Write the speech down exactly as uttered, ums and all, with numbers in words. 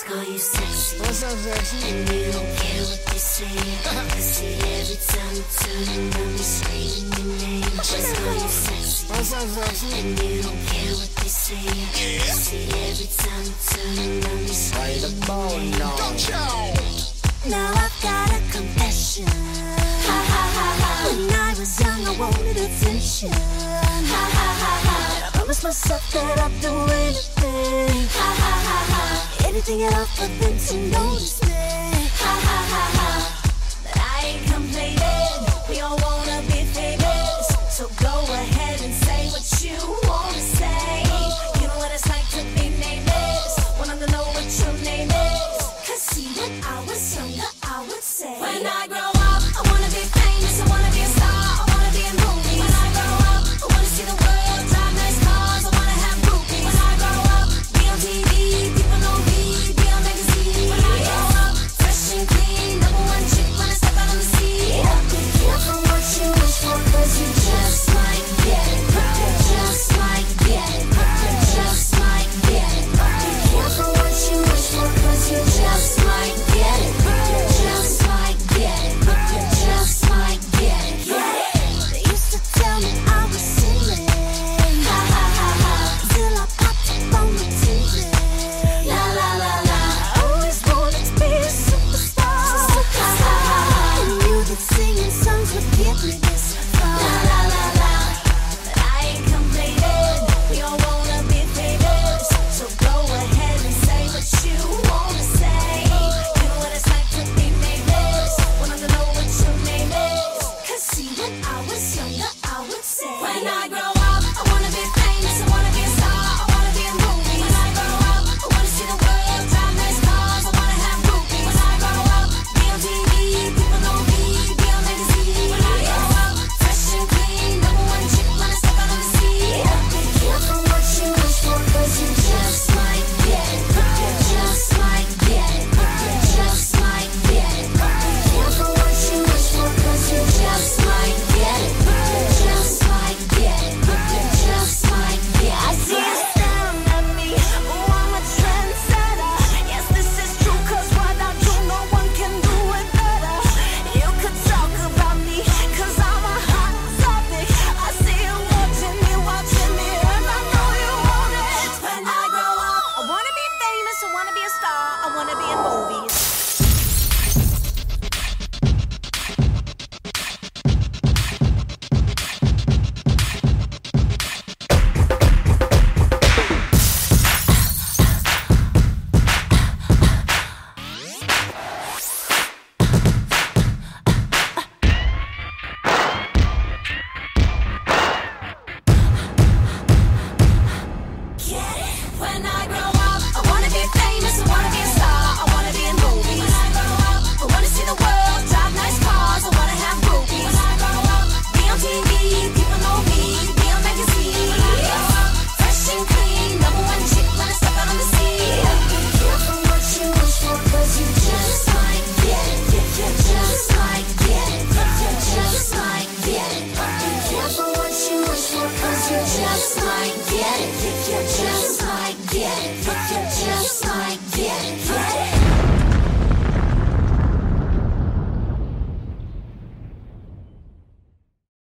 call you sexy. What's up, sexy? And you don't care what they say. I see every time you turn around, me screaming your name. Just call you sexy. What's up, sexy? And you don't care what they say. I see every time you turn around, me Right screaming about your name. now. Now I've got a confession. Ha ha ha ha. When I was young, I wanted attention. Ha ha ha ha. I promised myself that I'd do anything. Ha ha ha ha. Anything at all for them to notice me. Ha ha ha ha.